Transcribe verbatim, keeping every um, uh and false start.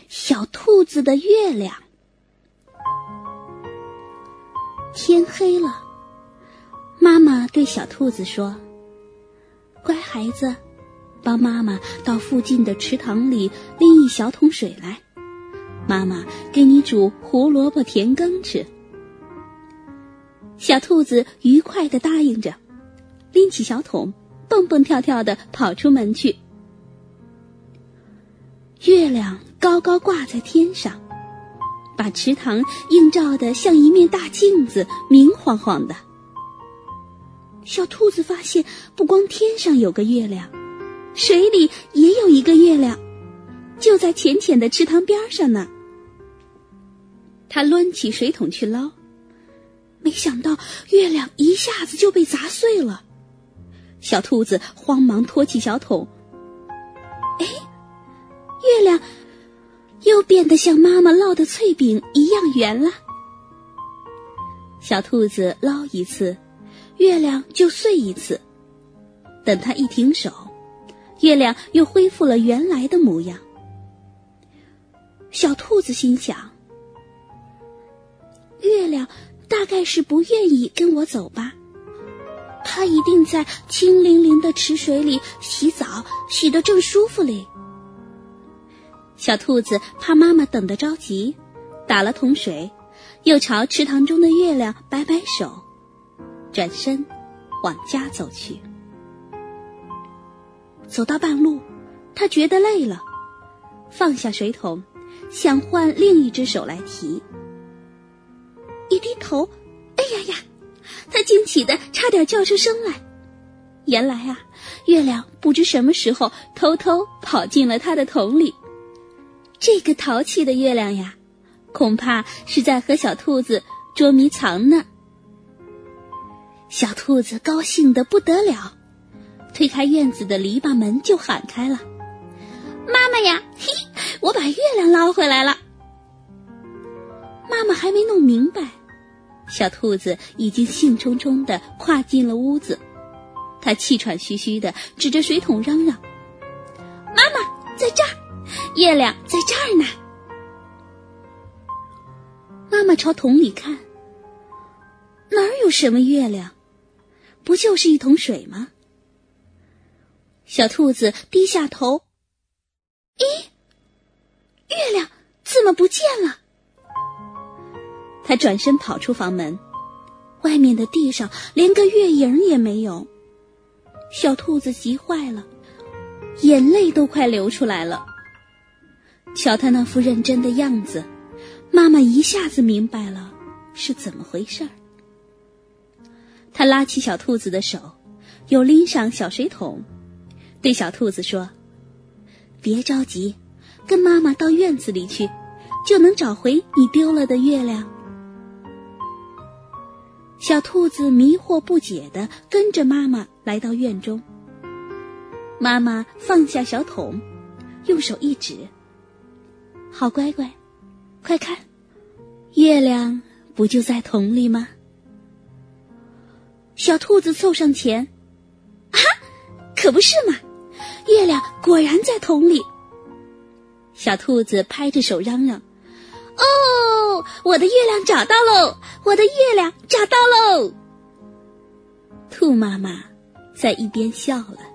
小兔子的月亮。天黑了，妈妈对小兔子说：乖孩子，帮妈妈到附近的池塘里拎一小桶水来，妈妈给你煮胡萝卜甜羹吃。小兔子愉快地答应着，拎起小桶，蹦蹦跳跳地跑出门去。月亮高高挂在天上，把池塘映照得像一面大镜子，明晃晃的。小兔子发现，不光天上有个月亮，水里也有一个月亮，就在浅浅的池塘边上呢。它抡起水桶去捞，没想到月亮一下子就被砸碎了。小兔子慌忙托起小桶，哎，月亮又变得像妈妈烙的脆饼一样圆了。小兔子捞一次，月亮就碎一次。等它一停手，月亮又恢复了原来的模样。小兔子心想，月亮大概是不愿意跟我走吧，它一定在清凌凌的池水里洗澡，洗得正舒服哩。小兔子怕妈妈等得着急，打了桶水，又朝池塘中的月亮摆摆手，转身往家走去。走到半路，他觉得累了，放下水桶，想换另一只手来提。一低头，哎呀呀，他惊奇的差点叫出声来。原来啊，月亮不知什么时候偷偷跑进了他的桶里。这个淘气的月亮呀，恐怕是在和小兔子捉迷藏呢。小兔子高兴得不得了，推开院子的篱笆门就喊开了：妈妈呀，嘿，我把月亮捞回来了。妈妈还没弄明白，小兔子已经兴冲冲地跨进了屋子。它气喘吁吁地指着水桶嚷嚷：妈妈，在这儿，月亮在这儿呢。妈妈朝桶里看，哪儿有什么月亮，不就是一桶水吗？小兔子低下头，咦，月亮怎么不见了？他转身跑出房门，外面的地上连个月影也没有。小兔子急坏了，眼泪都快流出来了。瞧他那副认真的样子，妈妈一下子明白了是怎么回事儿。他拉起小兔子的手，又拎上小水桶，对小兔子说：别着急，跟妈妈到院子里去，就能找回你丢了的月亮。小兔子迷惑不解地跟着妈妈来到院中。妈妈放下小桶，用手一指：好乖乖，快看，月亮不就在桶里吗？小兔子凑上前，啊，可不是嘛，月亮果然在桶里。小兔子拍着手嚷嚷：哦，我的月亮找到喽，我的月亮找到喽。兔妈妈在一边笑了。